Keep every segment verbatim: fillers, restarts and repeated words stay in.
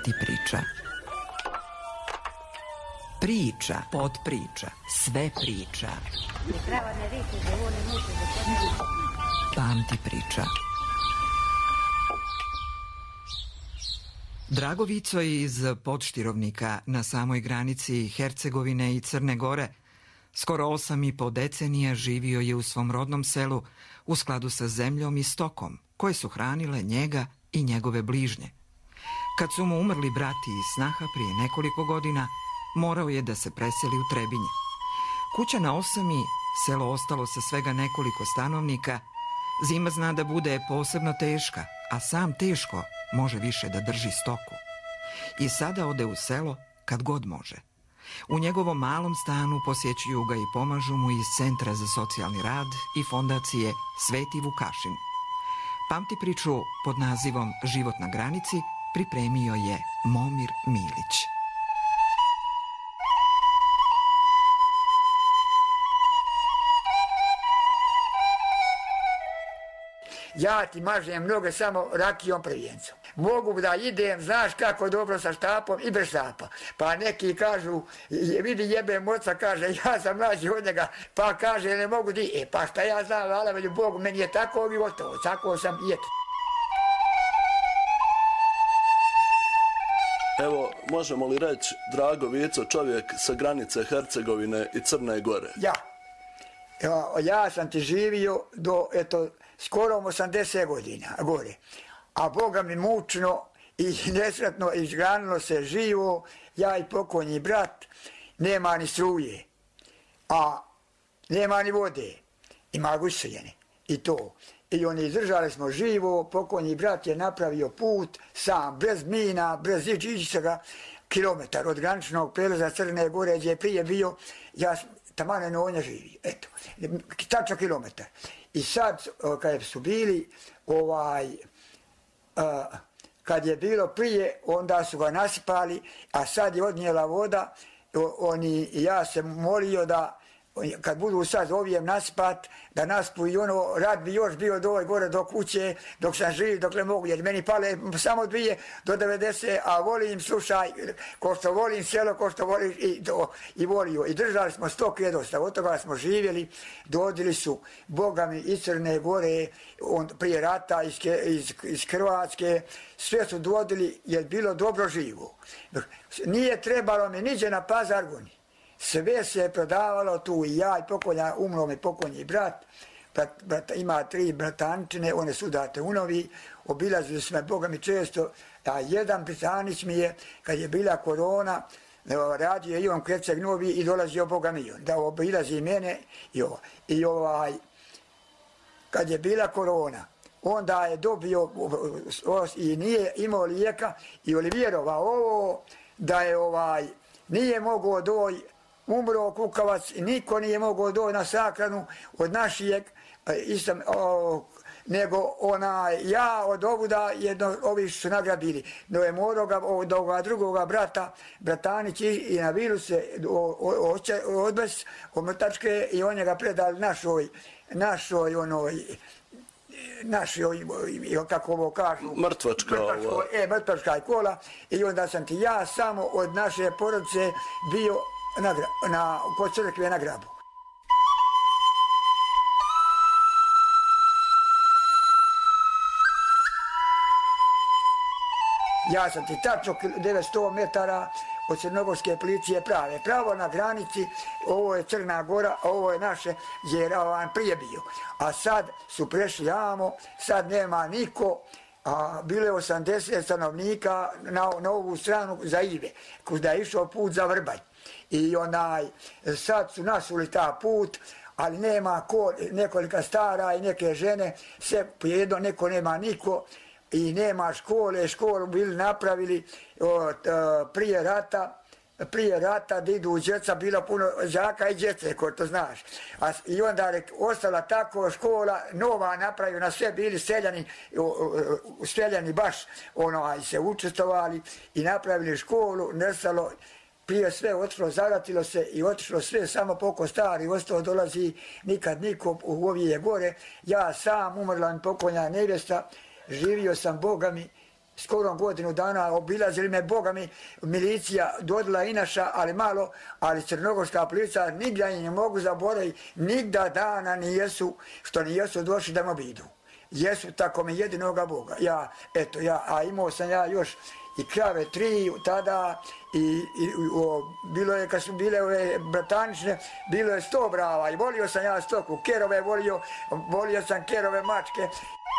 Pamti priča. Priča, podpriča, sve priča. Pamti priča. Drago Vico iz Podštirovnika na samoj granici Hercegovine i Crne Gore skoro osam i po decenija živio je u svom rodnom selu u skladu sa zemljom i stokom koje su hranile njega i njegove bližnje. Kad su mu umrli brati i snaha prije nekoliko godina, morao je da se preseli u Trebinje. Kuća na osami, selo ostalo sa svega nekoliko stanovnika, zima zna da bude posebno teška, a sam teško može više da drži stoku. I sada ode u selo kad god može. U njegovom malom stanu posjećuju ga i pomažu mu iz Centra za socijalni rad i fondacije Sveti Vukašin. Pamti priču pod nazivom Život na granici pripremio je Momir Milić. Ja ti mažem noge samo rakijom prvijencom. Mogu da idem, znaš kako dobro sa štapom i bez štapa. Pa neki kažu, vidi jebem oca, kaže, ja sam mlađi od njega, pa kaže, ne mogu di. E pa šta ja znam, hvala velju Bogu, meni je tako i gotovo, tako sam i eto. Evo, možemo li reći, Drago Vico, čovjek sa granice Hercegovine i Crne Gore? Ja. Evo, ja sam ti živio do, eto, skoro osamdeset godina gore. A Boga mi mučno i nesretno izgranilo se živo, ja i pokojni brat, nema ni struje, a nema ni vode, ima gusijene i to. I oni izdržali smo živo, pokojni brat je napravio put sam, bez mina, bez iđičega, kilometar od graničnog prelaza Crne Gore gdje je prije bio, ja tamane na onja živi, eto, tačno kilometar. I sad, kad su bili, ovaj, uh, kad je bilo prije, onda su ga nasipali, a sad je odnijela voda, oni, ja sam molio da, kad budu sad ovijem nasipat, da naspu i ono, rad bi još bio do ove gore do kuće, dok sam živ, dok ne mogu, jer meni pale samo dvije do devedeset, a volim, slušaj, ko što volim selo, ko što volim i, do, i volio. I držali smo stok jedosta, od toga smo živjeli, dođili su, Boga mi, iz Crne Gore, on, prije rata, iz, iz, iz Hrvatske, sve su dođili, jer bilo dobro živo. Nije trebalo mi niđe na pazar goni. Sve se je prodavalo tu i ja i pokonja, umro mi pokojni brat, brat, brat, ima tri bratančine, one su date unovi, obilazili smo Boga mi često, a jedan bratanić mi je, kad je bila korona, radio je i on Kreceg Novi i dolazio Boga mi on, da obilazi mene i, ovo, i ovaj, kad je bila korona, onda je dobio i nije imao lijeka i Olivjerova ovo, da je ovaj, nije mogao doći, umro kukavac i niko nije mogao doći na sahranu od našijeg, istam, o, nego ona, ja od ovuda jedno, ovi su nagrabili. No je morao ga od ovoga drugoga brata, bratanić i, i na vilu se odbes omrtačke i on je ga predali našoj, našoj onoj, našoj, kako ovo kažu, mrtvačka, mrtvačko, e, mrtvačka kola i onda sam ti ja samo od naše porodice bio na, na, kod crkve na grabu. Ja sam ti tačno devetsto metara od Crnogorske policije prave. Pravo na granici, ovo je Crna Gora, ovo je naše, gdje je on prije bio. A sad su prešli amo, sad nema niko, a bilo je osamdeset stanovnika na, na ovu stranu za Ive, kuda je išao put za Vrbanj. I onaj, sad su nasuli ta put, ali nema ko, nekolika stara i neke žene, sve jedno, neko nema niko, i nema škole, školu bili napravili o, t, prije rata, prije rata da idu djeca, bilo puno đaka i djece, ko to znaš. A, i onda je ostala tako škola, nova napravljena, sve bili seljani, seljani baš ono, se učestvovali i napravili školu, nestalo, prije sve otišlo, zavratilo se i otišlo sve, samo poko stari, ostalo dolazi, nikad niko u ovije gore. Ja sam, umrla mi pokojna nevjesta, živio sam, Boga mi, skoro godinu dana, obilazili me, Boga mi, milicija dodala i naša, ali malo, ali crnogorska policija nigda i ne mogu zaboraviti, nigda dana nijesu, što nijesu došli da me obidu. Jesu tako mi jedinoga Boga. Ja, eto, ja, a imao sam ja još i krave tri tada i, i o, bilo je, kad su bile ove bratanične, bilo je sto brava i volio sam ja stoku, kerove volio, volio sam kerove mačke.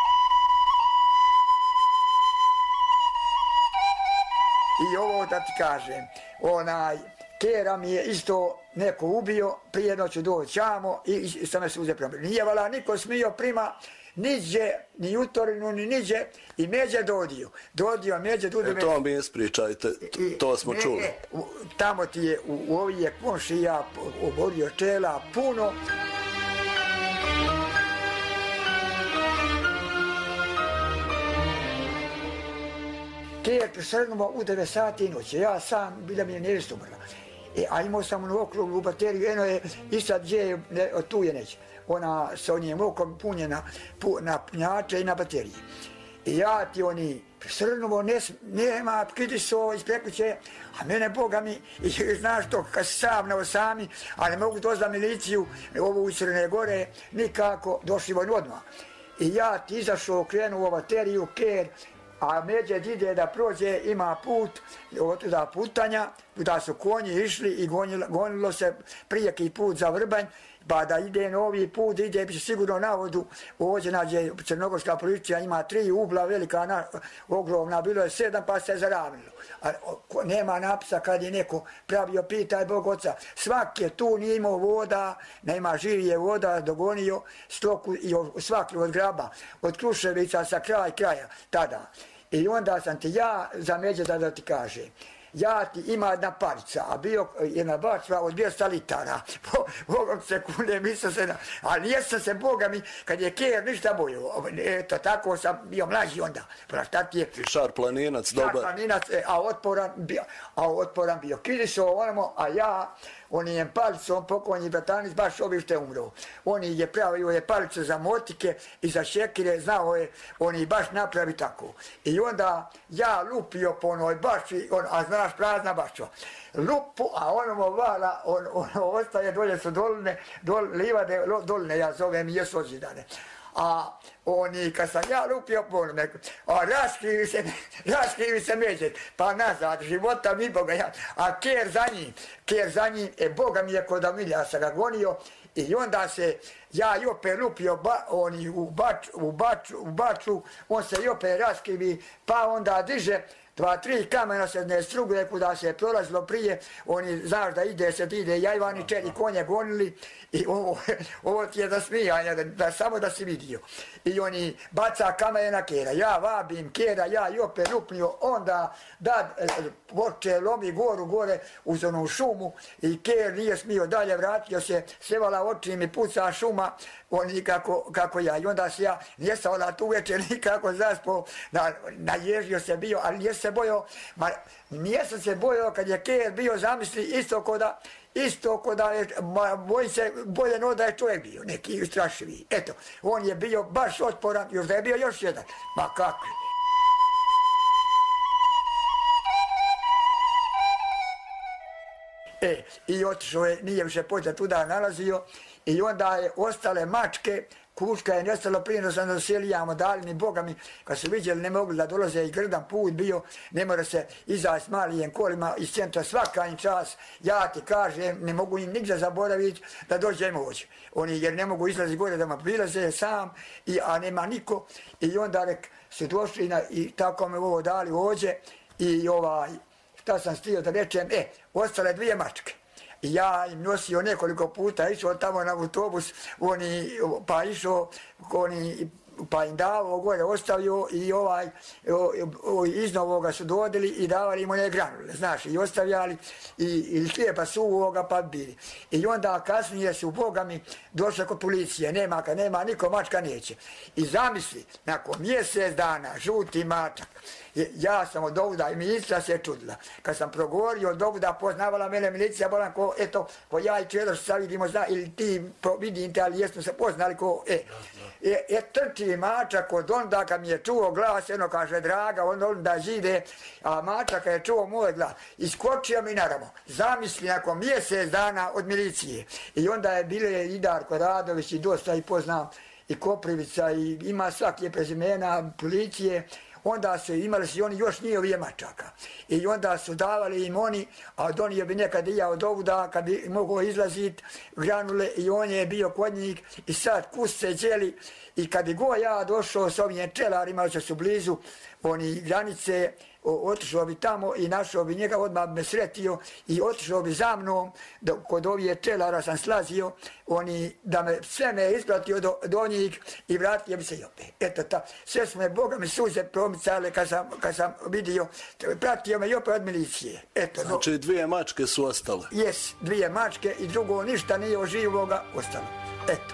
I ovo da ti kažem, onaj, kera mi je isto neko ubio, prije noću doći ćamo i, i sam me suze prema. Nije vala niko smio prima, niđe, ni jutorinu, ni niđe, i Međe dodio. Dodio, Međe dodio. E, to mi ispričajte, to smo ne, čuli. Ne, tamo ti je, u, u ovi je komšija oborio čela puno. Ker presrnumo u devet sati noći, ja sam, bila mi je nevjesta umrla. E, a imao sam onu okruglu bateriju, eno je, i sad gdje je, ne, tu je neće. Ona sa onim okom punjena pu, na punjače i na bateriji. I ja ti oni presrnumo, ne, nema, kritiso iz prekuće, a mene Boga mi, i znaš to, kad si sam na osami, a ne mogu doći za miliciju, ovu u Crne Gore, nikako, došli vojno odmah. I ja ti izašao, krenuo u bateriju, ker, a Međe ide da prođe, ima put, otuda putanja, da su konji išli i gonilo, gonilo se prijeki put za Vrbanj, pa da ide novi put, ide bi sigurno na vodu, ovdje nađe crnogorska policija, ima tri ugla, velika, na, ogromna, bilo je sedam, pa se zaravnilo. A nema napisa kad je neko pravio, pitaj Bog oca, svak je tu, nije imao voda, nema živije voda, dogonio stoku i svaki od graba, od Kruševica sa kraj kraja, tada. I onda sam ti ja za Međe da, da ti kaže, ja ti ima jedna parica, a bio jedna bačva od dvjesto litara. Bogom sekunde, mislio se, na, ali jesam se, Boga mi, kad je ker ništa bojio. Eto, tako sam bio mlađi onda. Pa šta ti je? I šar planinac, dobar. Šar planinac, a otporan bio, a otporan bio. Kiliso onamo, a ja, oni je palicom, pokojni bratanic, baš ovi što je umro. Oni je pravio je palice za motike i za šekire, znao je, oni baš napravi tako. I onda ja lupio po onoj bašči, on, a znaš prazna bašča. Lupu, a ono vala, on, on ostaje, dolje su doline, dol, livade, doline, ja zovem, jesu odzidane. A oni, kad sam ja lupio po onome, a raskrivi se, raskrivi se Međe, pa nazad, života mi Boga, ja, a ker za njim, ker za njim, e Boga mi je kod Amilja sam ga gonio, i onda se, ja i opet lupio ba, oni u, bač, u, bač, u baču, on se i opet raskrivi, pa onda diže, dva, tri kamena se ne struguje kuda se je prolazilo prije, oni, znaš da ide se, ide jajvani čeri konje gonili i ovo, ovo ti je za smijanje, da, da, samo da si vidio. I oni baca kamene na kera, ja vabim kera, ja i opet lupnio, onda da poče lomi goru gore uz onu šumu i ker nije smio dalje, vratio se, sevala oči mi puca šuma, oni kako, kako ja. I onda se ja nisam ona tu večer nikako zaspo, na, naježio se bio, ali nije se bojao, ma nisam se bojao kad je ker bio, zamisli, isto koda, isto koda je, ma, boj se, bolje no da je čovjek bio, neki strašiviji. Eto, on je bio baš otporan, još da je bio još jedan, ma kakvi. E, i otišao je, nije više počet tuda nalazio, i onda je ostale mačke, kuška je nestalo prije da sam doselijamo, dali mi Boga mi, kad su vidjeli ne mogli da dolaze i grdan put bio, ne mora se izaći s malijim kolima iz centra svaka im čas, ja ti kažem, ne mogu im nigdje zaboraviti da dođem ovdje. Oni jer ne mogu izlaziti gore da me prilaze sam, i, a nema niko, i onda rek, su došli na, i tako me ovo dali ovdje, i ovaj, šta sam stio da rečem, e, ostale dvije mačke. I ja im nosio nekoliko puta, išao tamo na autobus, oni, pa išao, oni, pa im davao gore, ostavio i ovaj, o, o, iznovoga su dodali i davali im one granule, znaš, i ostavljali i, i hlijeba suvoga pa bili. I onda kasnije su, Boga mi, došli kod policije, nema kad nema, niko mačka neće. I zamisli, nakon mjesec dana, žuti mačak, ja sam od ovuda i milicija se čudila. Kad sam progovorio od ovuda, poznavala mene milicija, bolam ko, eto, ko ja i čedo što sad vidimo, zna, ili ti vidim te, ali jesmo se poznali ko, e, e, e trčim mačak od onda kad mi je čuo glas, jedno kaže Draga, on onda žide, a mačak je čuo moj glas. Iskočio mi naravno, zamisli nakon mjesec dana od milicije. I onda je bile i Darko Radović i dosta i poznam i Koprivica i ima svake prezimena policije. Onda su imali su oni još nije ovije mačaka. I onda su davali im oni, a donio bi nekad i ja od ovuda, kad bi mogao izlaziti granule i on je bio kod njih i sad kus se đeli i kad bi go ja došao s ovim čelarima, što su blizu oni granice, otišao bi tamo i našao bi njega, odmah bi me sretio i otišao bi za mnom, do, kod ovije čelara sam slazio, oni, da me sve me ispratio do, do njih i vratio bi se i opet. Eto ta, sve su me, Boga mi suze promicale kad sam, kad sam vidio, pratio me i opet od milicije. Eto, znači do, dvije mačke su ostale? Jes, dvije mačke i drugo ništa nije od živoga ostalo. Eto.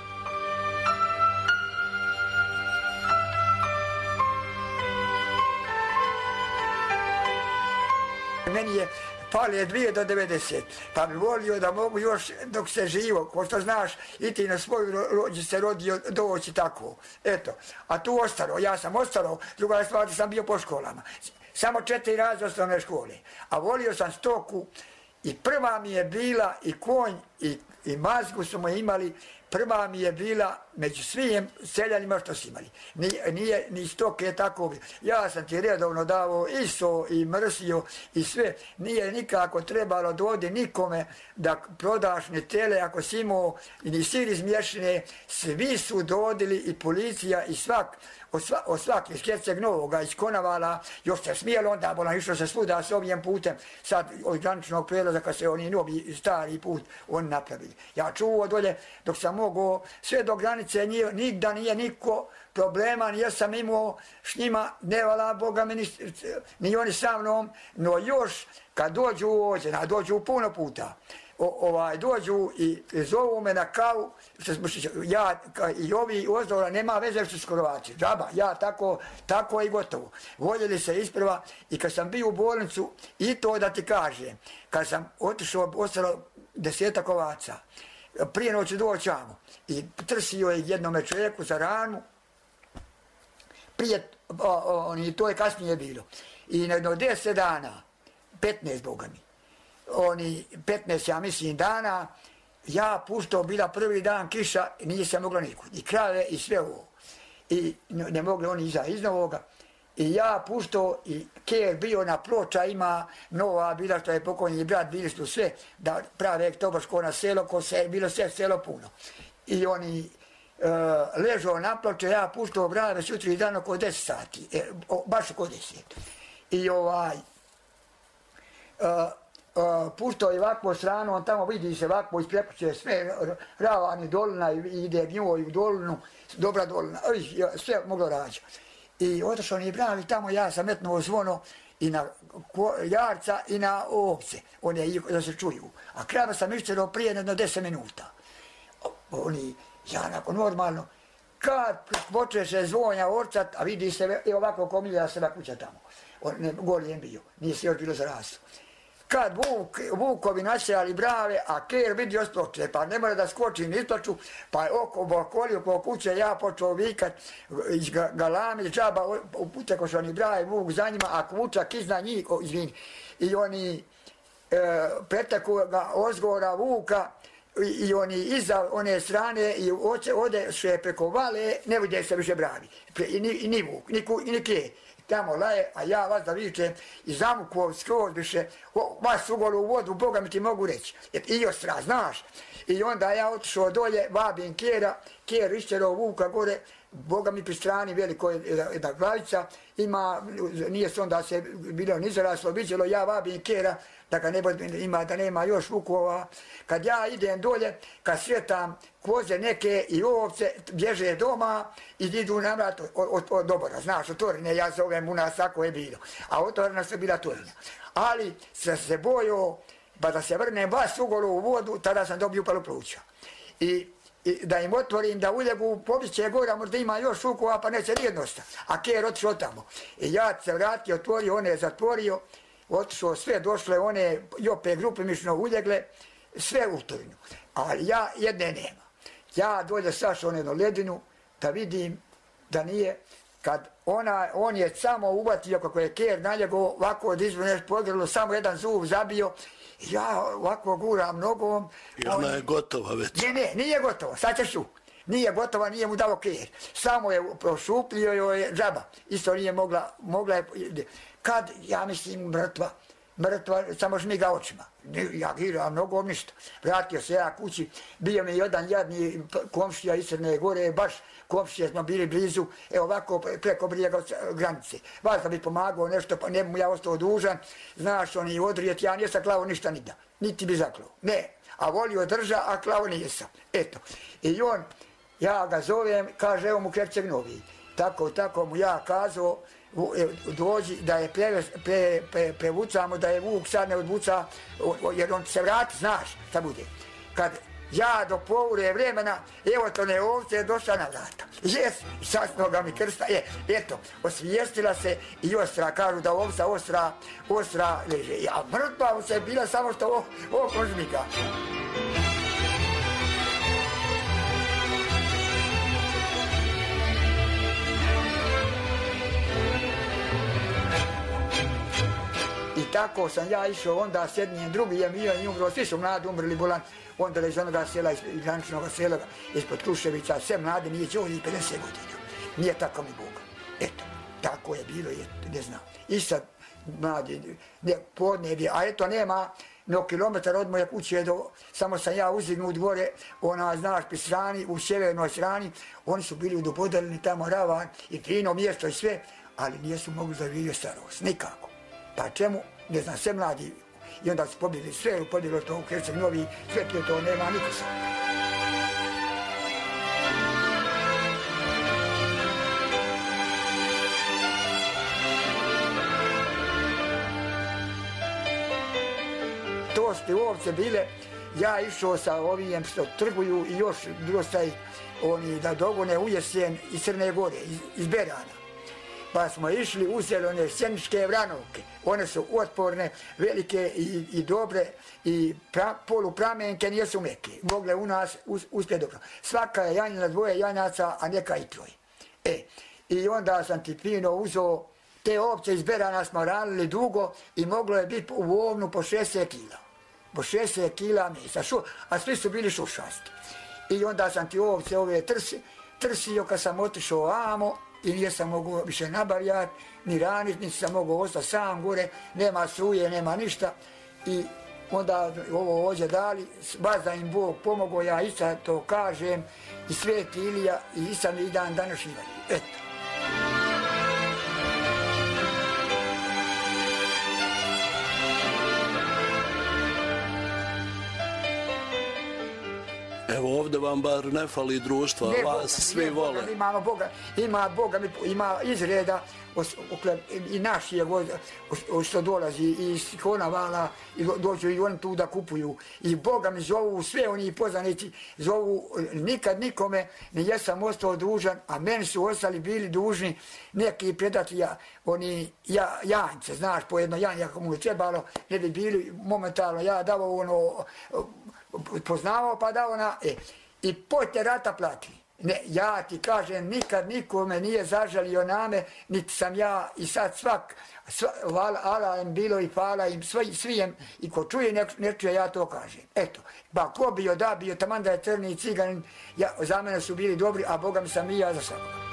Meni je pale dvije do devedeset, pa bi volio da mogu još dok se živo, ko što znaš, i ti na svoju rođu se rodio doći tako. Eto, a tu ostalo, ja sam ostalo, druga stvar da sam bio po školama. Samo četiri razreda osnovne škole, a volio sam stoku i prva mi je bila i konj i, i mazgu su mu imali, prva mi je bila među svim seljanima što su imali. Nije, nije ni stoke tako. Ja sam ti redovno davao i so i mrsio i sve. Nije nikako trebalo dovodi nikome da prodaš ni tele ako si imao ni sir iz mješine. Svi su dodili i policija i svak. Od, sva, od svak iz Herceg Novoga, iz Konavala, još se smijelo onda, bolan išlo se svuda s ovim putem, sad od graničnog prelaza kad se oni novi stari put oni napravili. Ja čuo dolje dok sam mogao, sve do granice nije, nigda nije niko problema, nije sam imao s njima, ne vala Boga mi, ni, ni oni sa mnom, no još kad dođu ovdje, dođu puno puta, O, ovaj, dođu i zovu me na kavu, ja i ovi ozdora nema veze što su Krovaci, džaba, ja tako, tako i gotovo. Voljeli se isprva i kad sam bio u bolnicu, i to da ti kažem, kad sam otišao, ostalo desetak ovaca, prije noći doćamo i trsio je jednome čovjeku za ranu, prije, o, o, on, to je kasnije bilo, i na deset dana, petnaest Boga mi, oni petnaest, ja mislim, dana, ja puštao, bila prvi dan kiša, nije se moglo nikud. I krave i sve ovo. I ne mogli oni iza iznovoga. I ja puštao i Ker bio na Ploča, ima nova, bila što je pokojni brat, bili su sve, da prave toboško na selo, ko se, bilo sve selo puno. I oni uh, ležao na Ploče, ja puštao brave sutri dan oko deset sati, e, o, baš oko deset. I ovaj... Uh, Uh, puštao je ovakvo stranu, on tamo vidi se ovakvo iz prekuće, sve ravani dolina, ide gnjoj u dolinu, dobra dolina, sve moglo rađa. I otišao ni bravi tamo, ja sam metnuo zvono i na jarca i na ovce, one da se čuju. A krava sam išćero prije jedno deset minuta. Oni, ja nakon normalno, kad počne se zvonja orcat, a vidi se i ovako komilja se na kuća tamo. On, ne, goli je bio, nije se još bilo zarastu. Kad vuk, vukovi nasjali brave, a Ker vidio sploče, pa ne mora da skočim isplaču, pa je oko bokolio po kuće, ja počeo vikat iz galame, džaba, upute što oni brave, vuk za njima, a kučak iznad njih, o, izvini, i oni e, preteku ga ozgora vuka, i, i oni iza one strane i oće, ode še preko vale, ne vide se više bravi, Pre, i, ni, i ni vuk, ni, ni, ni Ker. Tamo laje, a ja vas da vičem i zamukao skroz više, vas ugolo u vodu, Boga mi ti mogu reći. I još sra, znaš. I onda ja otišao dolje, vabim Kera, Ker išćerao vuka gore, Boga mi pri strani velikoj jedna glavica, ima, nije se onda se bilo ni zaraslo, vidjelo, ja vabim Kera, da ga ne ima, da nema još vukova. Kad ja idem dolje, kad sretam koze neke i ovce, bježe doma i idu na vrat od, od, od dobora, znaš, od Torine, ja zovem u nas tako je bilo, a otvorena su bila Torina. Ali sam se bojao, pa da se vrnem vas ugolo u vodu, tada sam dobio upalu pluća. I I da im otvorim, da uljegu, pobiće gora, možda ima još vukova, pa neće nijednosta. A Ker otišao tamo. I ja se vratio, otvorio, one je zatvorio, otišao sve, došle one, i opet grupe mišno uljegle, sve u Torinu. Ali ja jedne nema. Ja dolje sašao na jednu ledinu, da vidim, da nije, kad ona, on je samo uvatio kako je ker na njegu, ovako od izbu nešto pogrilo, samo jedan zub zabio, ja ovako guram nogom. I ona on, je gotova već. Ne, ne, nije gotova, sad ćeš tu. Nije gotova, nije mu dao ker. Samo je prošuplio joj je džaba. Isto nije mogla, mogla je, kad, ja mislim, mrtva, mrtva, samo žmiga očima. Ja giram nogom ništa. Vratio se ja kući, bio mi jedan jadni komšija iz Crne Gore, baš komšije smo bili blizu, evo ovako preko brijega granice. Vas da bi pomagao nešto, pa ne bi mu ja ostao dužan, znaš, on je odrijet, ja nisam klao ništa nigda, niti bi zaklao, ne, a volio drža, a klao nisam, eto. I on, ja ga zovem, kaže, evo mu Herceg Novi, tako, tako mu ja kazao, dođi da je pre, pre, pre, prevucamo, da je Vuk sad ne odvuca, jer on se vrati, znaš šta bude. Kad ja do povure vremena, evo to ne ovce je došla na vrata. Jes, sasno ga mi krsta, je, eto, osvijestila se i ostra, kažu da ovca ostra, ostra leže. Ja mrtva se bila samo što oko žmika. I tako sam ja išao onda s jednim drugim, je mi je umro, svi su mladi umrli bolan, onda iz onoga sela, iz graničnog sela, ispod Kruševića, sve mladi, nije će ovdje pedeset godina. Nije tako mi Boga. Eto, tako je bilo, je, ne znam. I sad, mladi, ne, podnebi, a eto nema, no kilometar od moje kuće do, samo sam ja uzignu u dvore, ona, znaš, pri strani, u sjevernoj strani, oni su bili udopodeljeni tamo ravan i fino mjesto i sve, ali nijesu mogli zaživjeti starost, nikako. Pa čemu, ne znam, sve mladi, i onda su pobjegli sve, pobjeglo to u Herceg Novi, sve to nema niko sam. To ste ovce bile, ja išao sa ovim što trguju i još drostaj oni da dogone u jesen iz Crne Gore, iz, iz Berana. Pa smo išli, uzeli one sjeničke vranovke. One su otporne, velike i, i dobre i pra, polupramenke nijesu meke. Mogle u nas us, uspjeti dobro. Svaka je janjina dvoje janjaca, a neka i troje. E, i onda sam ti fino uzeo, te ovce iz Berana smo ranili dugo i moglo je biti u ovnu po šezdeset kila. Po šezdeset kila mesa, šu, a svi su bili šušasti. I onda sam ti ovce ove trsi, trsio kad sam otišao amo, i nisam mogao više nabavljati, ni raniti, niti sam mogao ostati sam gore, nema struje, nema ništa. I onda ovo ovdje dali, baš da im Bog pomogao, ja i sad to kažem, i Sveti Ilija, i sam i dan današnji. Eto. Evo ovdje vam bar ne fali društva, ne, vas Boga, svi vole. Boga, imamo Boga, ima Boga, ima izreda i naš je što dolazi iz Konavala i dođu i oni tu da kupuju. I Boga mi zovu, sve oni poznanici zovu, nikad nikome ne jesam ostao dužan, a meni su ostali bili dužni neki predatelja, oni ja, janjce, znaš, po jedno janje, ako mu je trebalo, ne bi bili momentalno, ja davo ono, poznavao pa dao na, e, i pote rata plati. Ne, ja ti kažem, nikad nikome nije zažalio name, niti sam ja i sad svak, sva, vala, ala im bilo i hvala im svi, svijem, i ko čuje ne, ne čuje, ja to kažem. Eto, ba ko bio da bio, taman da je crni i ciganin, ja, za mene su bili dobri, a Boga mi sam i ja za svakoga.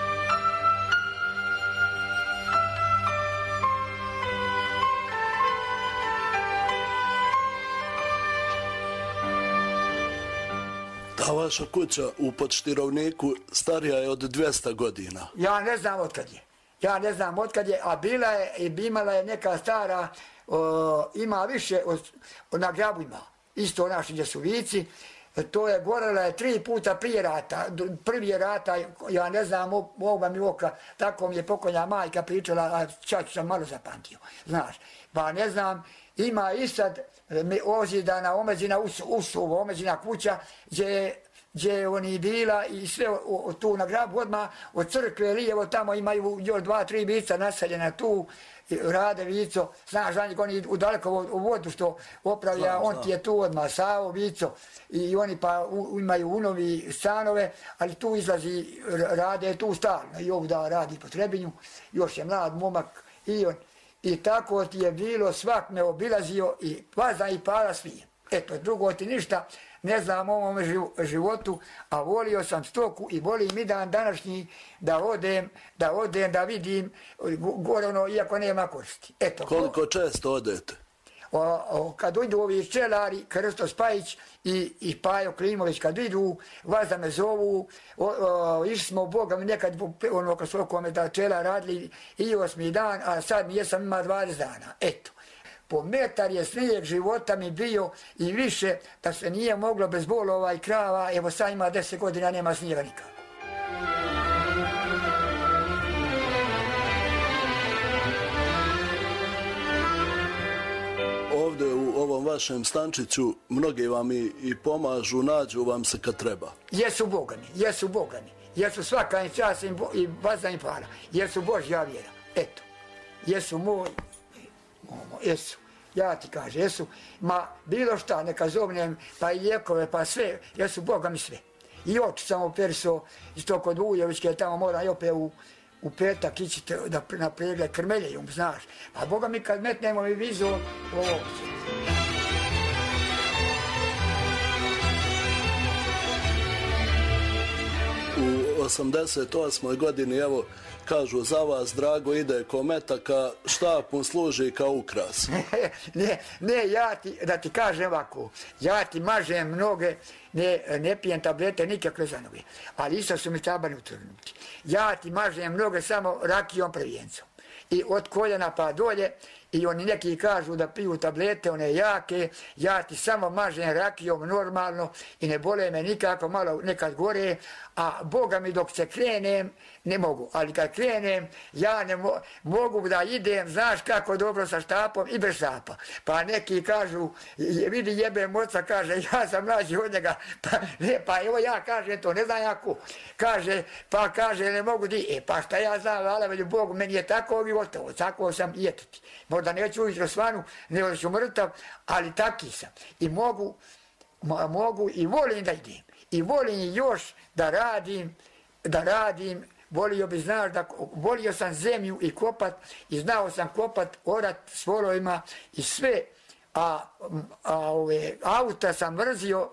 Ta vaša kuća u Podštirovniku starija je od dvjesto godina. Ja ne znam otkad je. Ja ne znam otkad je, a bila je i imala je neka stara, o, ima više od, od na Grabu ima. Isto naši gdje su vici. To je gorela je tri puta prije rata. Prvi rata, ja ne znam, oba mi oka, tako mi je pokojna majka pričala, a čak sam malo zapamtio. Znaš, pa ne znam, ima i sad ozidana, omeđena, usuvo, omeđena kuća, gdje, gdje je oni bila i sve tu na grabu odmah od crkve lijevo tamo imaju još dva, tri vica naseljena tu, Rade Vico, znaš, oni u daleko u vodu što opravlja, on ti je tu odmah, Savo Vico, i oni pa u, imaju unovi stanove, ali tu izlazi, Rade tu stalno i ovdje radi po Trebinju, još je mlad momak i on. I tako ti je bilo, svak me obilazio i vazda i pala svijem. Eto, drugo ti ništa ne znam o ovom životu, a volio sam stoku i volim i dan današnji da odem, da odem, da vidim, gore ono, iako nema koristi. Eto, koliko često odete? O, o, kad idu ovi čelari, Krsto Spajić i, i Pajo Klimović, kad idu, vas da me zovu, o, o, išli smo Boga mi nekad ono oko svokome da čela radili i osmi dan, a sad mi jesam ima dvadeset dana. Eto. Po metar je snijeg života mi bio i više da se nije moglo bez bolova i krava, evo sad ima deset godina, nema snijega nikako. Ovdje u ovom vašem stančiću mnogi vam i, i pomažu, nađu vam se kad treba. Jesu bogani, jesu bogani, jesu svaka im čast i vazda im para, jesu Božja vjera, eto, jesu moj, jesu, ja ti kažem, jesu, ma bilo šta, neka zovnem, pa i lijekove, pa sve, jesu Boga mi sve. I oči sam operso, isto kod Ujevičke, tamo moram i opet u, u petak ići da, na pregled krmeljejom, znaš. A Boga mi kad metnemo i vizu, ovo. U osamdeset osmoj godini, evo, kažu za vas, Drago ide ko metaka, štapom služi kao ukras. ne, ne, ja ti, da ti kažem ovako, ja ti mažem noge, ne, ne pijem tablete nikakve za noge, ali isto su mi tabani utrnuti. Ja ti mažem noge samo rakijom prvijencom. I od koljena pa dolje, i oni neki kažu da piju tablete, one jake, ja ti samo mažem rakijom normalno i ne bole me nikako, malo nekad gore, a Boga mi dok se krenem, ne mogu, ali kad krenem, ja ne mo mogu da idem, znaš kako dobro sa štapom i bez štapa. Pa neki kažu, vidi jebe moca, kaže, ja sam mlađi od njega, pa, ne, pa evo ja kažem to, ne znam ja ko. Kaže, pa kaže, ne mogu di, e pa šta ja znam, hvala velju Bogu, meni je tako i gotovo, tako sam i etiti. Možda neću ujutro svanu, nego ću mrtav, ali taki sam. I mogu, mogu i volim da idem. I volim još da radim, da radim, volio bi, znaš, da volio sam zemlju i kopat, i znao sam kopat, orat s volovima i sve, a, a ove, auta sam mrzio,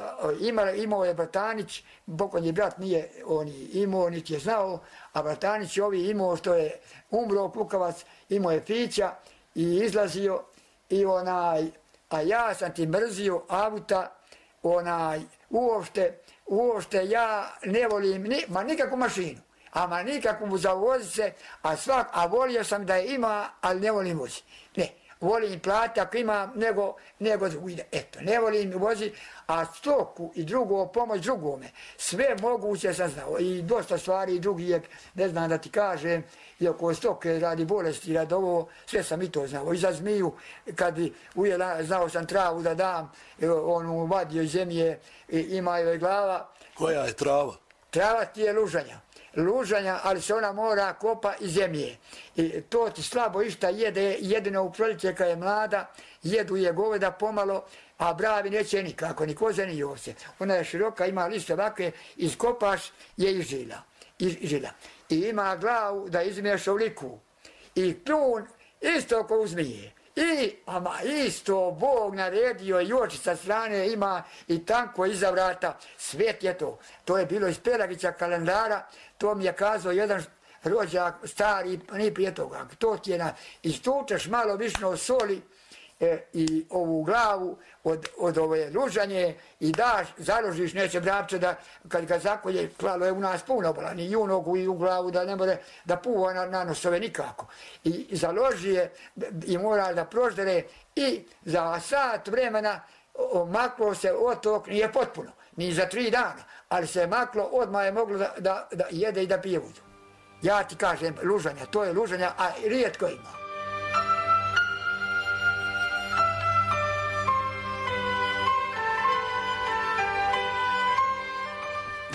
ima, imao je Bratanić, pokojni brat nije on imao, niti je znao, a Bratanić ovi imao što je umro Kukavac, imao je pića i izlazio, i onaj, a ja sam ti mrzio auta, onaj, uopšte, uopšte ja ne volim, ni, ma nikakvu mašinu, ama nikakvu za vozit se, a svak, a volio sam da je ima, ali ne volim vozi. Ne, volim plati ako ima, nego, nego drugi, eto, ne volim vozi, a stoku i drugo, pomoć drugome, sve moguće sam znao, i dosta stvari i drugi je, ne znam da ti kažem, i oko stoke radi bolesti, radi ovo, sve sam i to znao. I za zmiju, kad bi ujela, znao sam travu da dam, onu vadio iz zemlje, ima joj glava. Koja je trava? Trava ti je lužanja. Lužanja, ali se ona mora kopa iz zemlje. I to ti slabo išta jede, jedino u proljeće kad je mlada, jedu je goveda pomalo, a bravi neće nikako, ni koze, ni ovce. Ona je široka, ima liste ovakve, iskopaš je i žila. I žila. I ima glavu da izmiješa u liku. I kljun isto ko uzmije. I, ama isto, Bog naredio i oči sa strane ima i tanko iza vrata. Svet je to. To je bilo iz Pelagića kalendara. To mi je kazao jedan rođak stari, ni prije toga. To ti je na, istučeš malo višno soli, E, i ovu glavu od, od ove lužanje i daš, založiš, neće brapče da kad ga zakolje, klalo je u nas puno bola, ni u nogu i u glavu da ne more da puva na, na nosove nikako. I, i založi je i mora da proždere i za sat vremena o, maklo se otok, nije potpuno, ni za tri dana, ali se maklo, odmah je moglo da, da, da jede i da pije vodu. Ja ti kažem, lužanja, to je lužanja, a rijetko ima.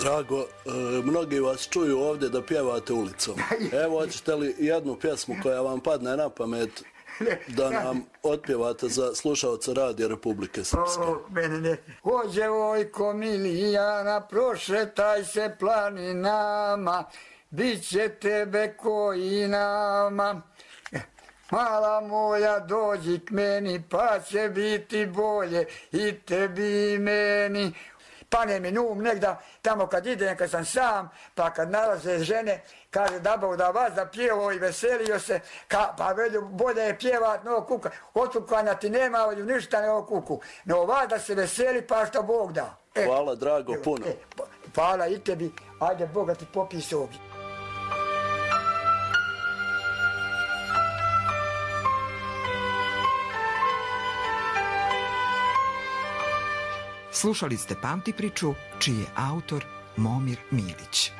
Drago, e, mnogi vas čuju ovdje da pjevate ulicom. Evo, hoćete li jednu pjesmu koja vam padne na pamet da nam otpjevate za slušalce Radija Republike Srpske? O, mene ne. O, djevojko milijana, prošetaj se planinama, bit će tebe koji nama. Mala moja, dođi k meni, pa će biti bolje i tebi i meni. Pane mi num negda, tamo kad idem, kad sam sam, pa kad nalaze žene, kaže da Bog da vas da pjevo i veselio se, ka, pa vedu, bolje je pjevat, no kuka, otkukanja ti nema, ništa ne o kuku, no vas da se veseli, pa što Bog da. E, hvala, Drago, evo, puno. E, hvala i tebi, ajde Boga ti popis ovdje. Slušali ste Pamti priču, čiji je autor Momir Milić.